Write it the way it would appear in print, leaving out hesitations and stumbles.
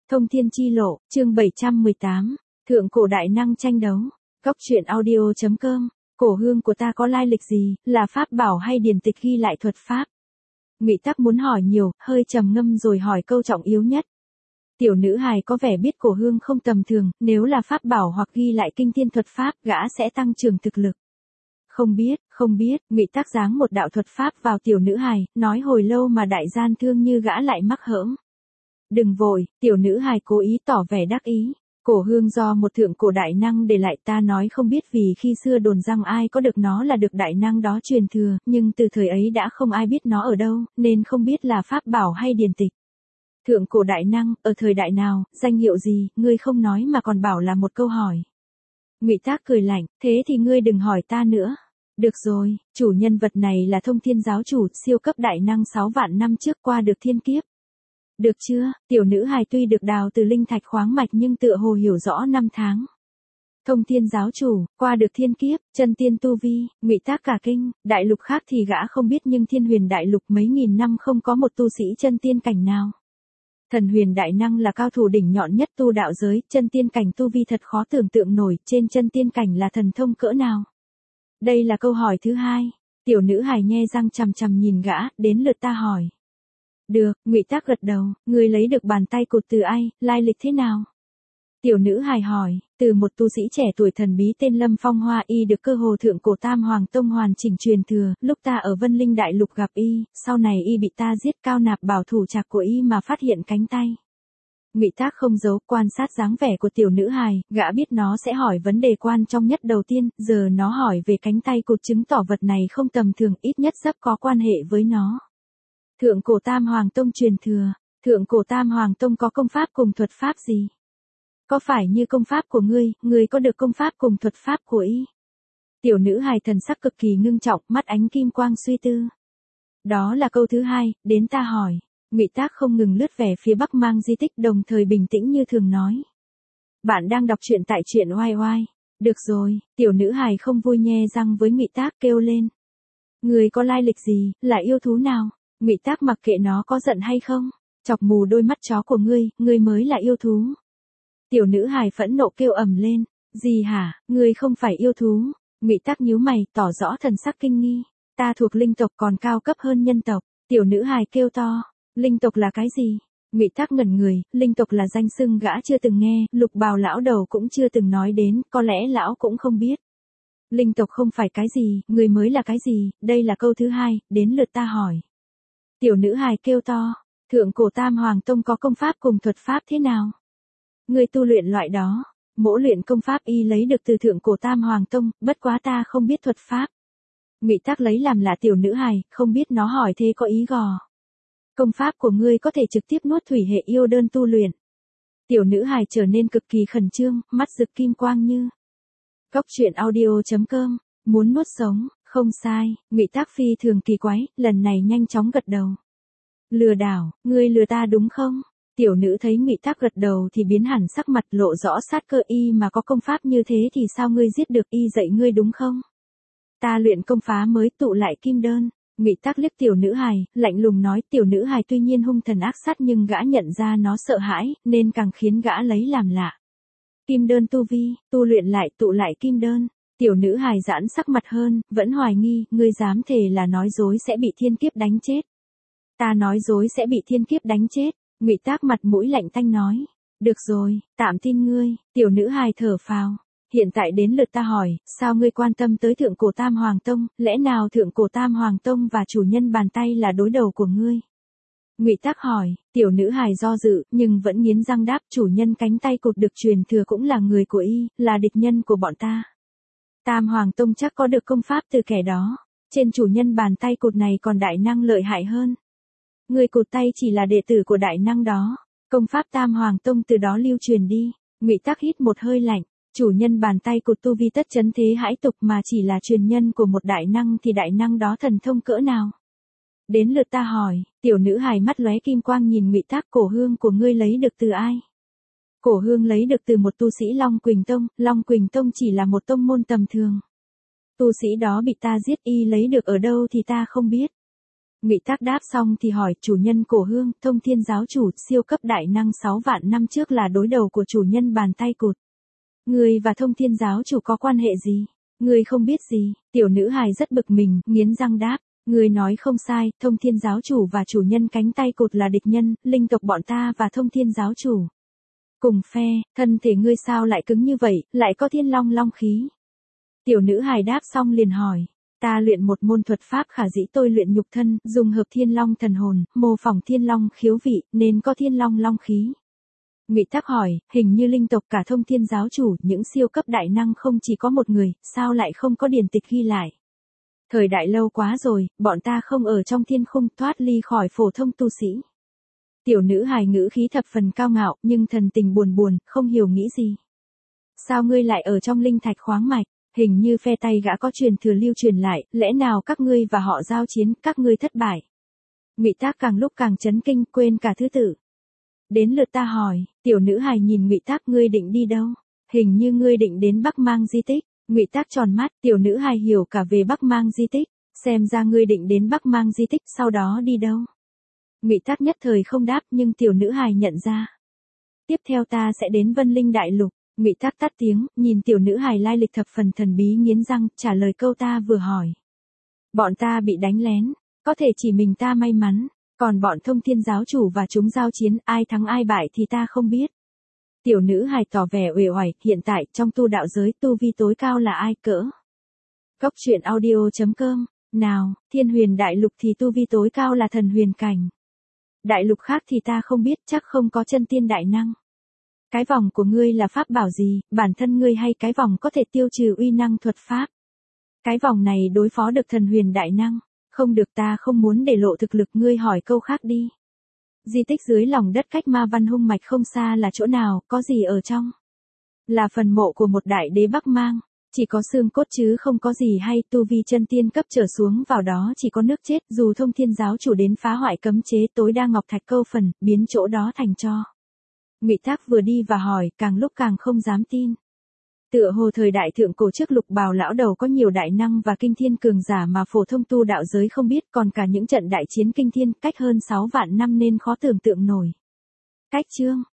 Thông thiên chi lộ, chương 718, thượng cổ đại năng tranh đấu. Góc truyện audio.com, cổ hương của ta có lai lịch gì, là pháp bảo hay điển tịch ghi lại thuật pháp? Ngụy Tắc muốn hỏi nhiều, hơi trầm ngâm rồi hỏi câu trọng yếu nhất. Tiểu nữ hài có vẻ biết cổ hương không tầm thường, nếu là pháp bảo hoặc ghi lại kinh thiên thuật pháp, gã sẽ tăng trưởng thực lực. Không biết, Ngụy Tắc giáng một đạo thuật pháp vào tiểu nữ hài, nói hồi lâu mà đại gian thương như gã lại mắc hỡm. Đừng vội, tiểu nữ hài cố ý tỏ vẻ đắc ý. Cổ hương do một thượng cổ đại năng để lại, ta nói không biết vì khi xưa đồn rằng ai có được nó là được đại năng đó truyền thừa, nhưng từ thời ấy đã không ai biết nó ở đâu, nên không biết là pháp bảo hay điển tịch. Thượng cổ đại năng, ở thời đại nào, danh hiệu gì, ngươi không nói mà còn bảo là một câu hỏi. Ngụy Tắc cười lạnh, thế thì ngươi đừng hỏi ta nữa. Được rồi, chủ nhân vật này là Thông Thiên giáo chủ, siêu cấp đại năng 6 vạn năm trước qua được thiên kiếp. Được chưa, tiểu nữ hài tuy được đào từ linh thạch khoáng mạch nhưng tựa hồ hiểu rõ năm tháng. Thông Thiên giáo chủ, qua được thiên kiếp, chân tiên tu vi, Ngụy Tắc cả kinh, đại lục khác thì gã không biết nhưng Thiên Huyền đại lục mấy nghìn năm không có một tu sĩ chân tiên cảnh nào. Thần huyền đại năng là cao thủ đỉnh nhọn nhất tu đạo giới, chân tiên cảnh tu vi thật khó tưởng tượng nổi, trên chân tiên cảnh là thần thông cỡ nào. Đây là câu hỏi thứ hai, tiểu nữ hài nhe răng chằm chằm nhìn gã, đến lượt ta hỏi. Được, Ngụy Tắc gật đầu, ngươi lấy được bàn tay cụt từ ai, lai lịch thế nào? Tiểu nữ hài hỏi, từ một tu sĩ trẻ tuổi thần bí tên Lâm Phong Hoa, y được cơ hồ thượng cổ Tam Hoàng Tông hoàn chỉnh truyền thừa, lúc ta ở Vân Linh Đại Lục gặp y, sau này y bị ta giết, cao nạp bảo thủ trạc của y mà phát hiện cánh tay. Ngụy Tắc không giấu, quan sát dáng vẻ của tiểu nữ hài, gã biết nó sẽ hỏi vấn đề quan trọng nhất đầu tiên, giờ nó hỏi về cánh tay cụt chứng tỏ vật này không tầm thường, ít nhất rất có quan hệ với nó. Thượng cổ Tam Hoàng Tông truyền thừa, thượng cổ Tam Hoàng Tông có công pháp cùng thuật pháp gì? Có phải như công pháp của ngươi có được công pháp cùng thuật pháp của y? Tiểu nữ hài thần sắc cực kỳ ngưng trọng, mắt ánh kim quang suy tư. Đó là câu thứ hai, đến ta hỏi. Ngụy Tắc không ngừng lướt về phía bắc mang di tích, đồng thời bình tĩnh như thường nói. Bạn đang đọc truyện tại truyện oai oai. Được rồi, tiểu nữ hài không vui nhe răng với Ngụy Tắc kêu lên. Ngươi có lai lịch gì, là yêu thú nào? Ngụy Tắc mặc kệ nó có giận hay không, chọc mù đôi mắt chó của ngươi mới là yêu thú. Tiểu nữ hài phẫn nộ kêu ầm lên, gì hả, ngươi không phải yêu thú? Ngụy Tắc nhíu mày, tỏ rõ thần sắc kinh nghi. Ta thuộc linh tộc còn cao cấp hơn nhân tộc. Tiểu nữ hài kêu to, linh tộc là cái gì? Ngụy Tắc ngẩn người, linh tộc là danh xưng gã chưa từng nghe, Lục Bào lão đầu cũng chưa từng nói đến, có lẽ lão cũng không biết. Linh tộc không phải cái gì, người mới là cái gì, đây là câu thứ hai, đến lượt ta hỏi. Tiểu nữ hài kêu to, thượng cổ Tam Hoàng Tông có công pháp cùng thuật pháp thế nào? Ngươi tu luyện loại đó, mỗi luyện công pháp y lấy được từ thượng cổ Tam Hoàng Tông, bất quá ta không biết thuật pháp. Ngụy Tắc lấy làm lạ tiểu nữ hài, không biết nó hỏi thế có ý gò. Công pháp của ngươi có thể trực tiếp nuốt thủy hệ yêu đơn tu luyện. Tiểu nữ hài trở nên cực kỳ khẩn trương, mắt rực kim quang như. Góc truyện audio.com, muốn nuốt sống, không sai, Ngụy Tắc phi thường kỳ quái, lần này nhanh chóng gật đầu. Lừa đảo, ngươi lừa ta đúng không? Tiểu nữ thấy Ngụy Tắc gật đầu thì biến hẳn sắc mặt, lộ rõ sát cơ, y mà có công pháp như thế thì sao ngươi giết được y dạy ngươi đúng không? Ta luyện công phá mới tụ lại kim đơn. Ngụy Tắc liếc tiểu nữ hài, lạnh lùng nói, tiểu nữ hài tuy nhiên hung thần ác sát nhưng gã nhận ra nó sợ hãi, nên càng khiến gã lấy làm lạ. Kim đơn tu vi, tu luyện lại tụ lại kim đơn. Tiểu nữ hài giãn sắc mặt hơn, vẫn hoài nghi, ngươi dám thề là nói dối sẽ bị thiên kiếp đánh chết. Ta nói dối sẽ bị thiên kiếp đánh chết. Ngụy Tắc mặt mũi lạnh tanh nói. Được rồi, tạm tin ngươi. Tiểu nữ hài thở phào. Hiện tại đến lượt ta hỏi, sao ngươi quan tâm tới thượng cổ Tam Hoàng Tông, lẽ nào thượng cổ Tam Hoàng Tông và chủ nhân bàn tay là đối đầu của ngươi? Ngụy Tắc hỏi, tiểu nữ hài do dự, nhưng vẫn nghiến răng đáp, chủ nhân cánh tay cụt được truyền thừa cũng là người của y, là địch nhân của bọn ta. Tam Hoàng Tông chắc có được công pháp từ kẻ đó, trên chủ nhân bàn tay cụt này còn đại năng lợi hại hơn. Người cụt tay chỉ là đệ tử của đại năng đó, công pháp Tam Hoàng Tông từ đó lưu truyền đi. Ngụy Tắc hít một hơi lạnh. Chủ nhân bàn tay cụt tu vi tất chấn thế hãi tục mà chỉ là truyền nhân của một đại năng thì đại năng đó thần thông cỡ nào? Đến lượt ta hỏi, tiểu nữ hài mắt lóe kim quang nhìn Ngụy Tắc, cổ hương của ngươi lấy được từ ai? Cổ hương lấy được từ một tu sĩ Long Quỳnh Tông, Long Quỳnh Tông chỉ là một tông môn tầm thường. Tu sĩ đó bị ta giết, y lấy được ở đâu thì ta không biết. Ngụy Tác đáp xong thì hỏi chủ nhân Cổ Hương, Thông Thiên giáo chủ, siêu cấp đại năng 6 vạn năm trước là đối đầu của chủ nhân bàn tay cụt. Ngươi và Thông Thiên giáo chủ có quan hệ gì? Ngươi không biết gì. Tiểu nữ hài rất bực mình, nghiến răng đáp. Ngươi nói không sai, Thông Thiên giáo chủ và chủ nhân cánh tay cụt là địch nhân, linh tộc bọn ta và Thông Thiên giáo chủ cùng phe, thân thể ngươi sao lại cứng như vậy, lại có thiên long long khí. Tiểu nữ hài đáp xong liền hỏi. Ta luyện một môn thuật pháp khả dĩ tôi luyện nhục thân, dùng hợp thiên long thần hồn, mô phỏng thiên long khiếu vị, nên có thiên long long khí. Ngụy Tác hỏi, hình như linh tộc cả Thông Thiên giáo chủ, những siêu cấp đại năng không chỉ có một người, sao lại không có điển tịch ghi lại? Thời đại lâu quá rồi, bọn ta không ở trong thiên khung, thoát ly khỏi phổ thông tu sĩ. Tiểu nữ hài ngữ khí thập phần cao ngạo, nhưng thần tình buồn buồn, không hiểu nghĩ gì. Sao ngươi lại ở trong linh thạch khoáng mạch? Hình như phe tay gã có truyền thừa lưu truyền lại, lẽ nào các ngươi và họ giao chiến, các ngươi thất bại? Ngụy Tác càng lúc càng chấn kinh, quên cả thứ tự. Đến lượt ta hỏi, tiểu nữ hài nhìn Ngụy Tác, ngươi định đi đâu? Hình như ngươi định đến Bắc Mang di tích. Ngụy Tác tròn mắt, tiểu nữ hài hiểu cả về Bắc Mang di tích, xem ra ngươi định đến Bắc Mang di tích, sau đó đi đâu? Ngụy Tác nhất thời không đáp, nhưng tiểu nữ hài nhận ra. Tiếp theo ta sẽ đến Vân Linh Đại Lục. Ngụy Tác tắt tiếng, nhìn tiểu nữ hài lai lịch thập phần thần bí, nghiến răng, trả lời câu ta vừa hỏi. Bọn ta bị đánh lén, có thể chỉ mình ta may mắn, còn bọn Thông Thiên giáo chủ và chúng giao chiến, ai thắng ai bại thì ta không biết. Tiểu nữ hài tỏ vẻ uể oải, hiện tại trong tu đạo giới, tu vi tối cao là ai cỡ? Góc truyện audio.com, nào, Thiên Huyền Đại Lục thì tu vi tối cao là thần huyền cảnh. Đại lục khác thì ta không biết, chắc không có chân tiên đại năng. Cái vòng của ngươi là pháp bảo gì, bản thân ngươi hay cái vòng có thể tiêu trừ uy năng thuật pháp? Cái vòng này đối phó được thần huyền đại năng, không được, ta không muốn để lộ thực lực, ngươi hỏi câu khác đi. Di tích dưới lòng đất cách Ma Văn Hung Mạch không xa là chỗ nào, có gì ở trong? Là phần mộ của một đại đế Bắc Mang, chỉ có xương cốt chứ không có gì hay, tu vi chân tiên cấp trở xuống vào đó chỉ có nước chết, dù Thông Thiên giáo chủ đến phá hoại cấm chế tối đa ngọc thạch câu phần, biến chỗ đó thành tro. Ngụy Tác vừa đi và hỏi, càng lúc càng không dám tin. Tựa hồ thời đại thượng cổ trước Lục Bào lão đầu có nhiều đại năng và kinh thiên cường giả mà phổ thông tu đạo giới không biết, còn cả những trận đại chiến kinh thiên cách hơn 6 vạn năm nên khó tưởng tượng nổi. Cách chương